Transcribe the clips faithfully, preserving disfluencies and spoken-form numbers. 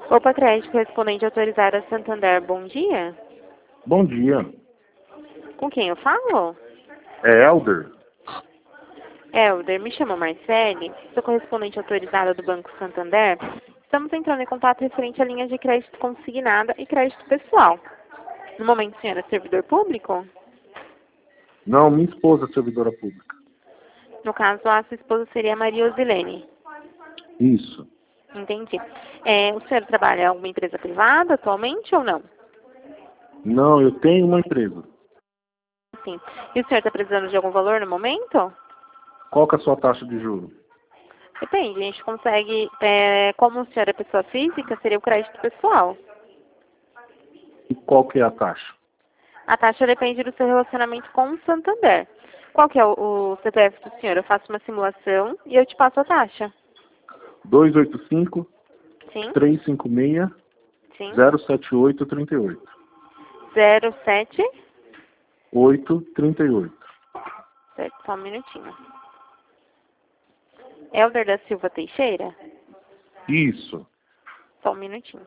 Opa, crédito correspondente autorizado a Santander, bom dia. Bom dia. Com quem eu falo? É Helder? Helder, me chamo Marcele, sou correspondente autorizada do Banco Santander. Estamos entrando em contato referente à linha de crédito consignada e crédito pessoal. No momento, o senhor é servidor público? Não, minha esposa é servidora pública. No caso, a sua esposa seria Maria Osilene. Isso. Entendi. É, o senhor trabalha em alguma empresa privada atualmente ou não? Não, eu tenho uma empresa. Sim. E o senhor está precisando de algum valor no momento? Qual que é a sua taxa de juros? Depende, a gente consegue, é, como o senhor é pessoa física, seria o crédito pessoal. E qual que é a taxa? A taxa depende do seu relacionamento com o Santander. Qual que é o, o C P F do senhor? Eu faço uma simulação e eu te passo a taxa. dois oito cinco, Sim? três cinco seis, Sim? zero sete oito, três oito. zero sete? oito, trinta e oito. Certo, só um minutinho. Helder da Silva Teixeira? Isso. Só um minutinho.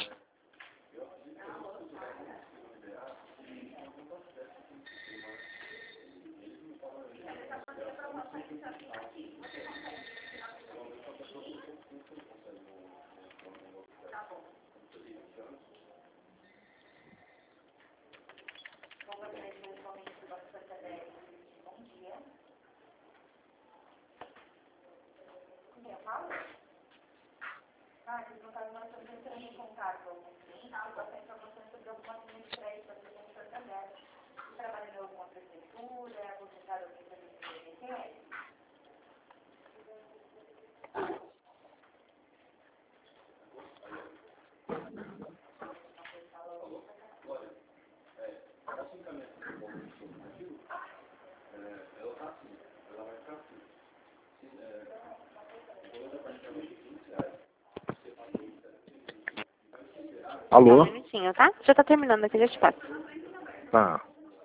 Alô? Só um minutinho, tá? Já tá terminando aqui, já te passo. Tá.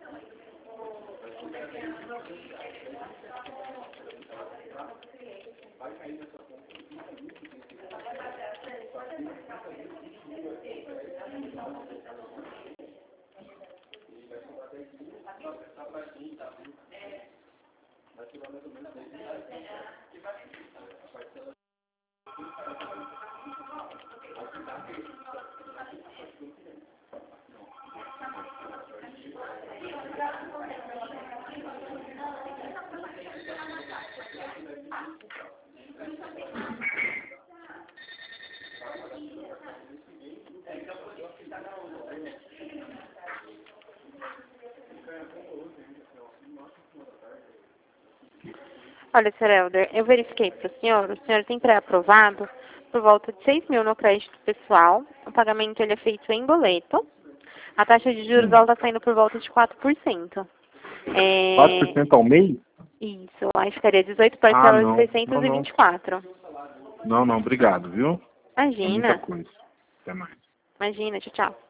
Olha, senhor Helder, eu verifiquei para o senhor, o senhor tem pré-aprovado por volta de seis mil no crédito pessoal. O pagamento ele é feito em boleto. A taxa de juros Hum. ela está saindo por volta de quatro por cento. É... quatro por cento ao mês? Isso, aí ficaria dezoito Ah, parcelas de não. seiscentos Não, e não. vinte e quatro. Não, não, obrigado, viu? É muita Imagina, coisa. Até mais. imagina, tchau, tchau.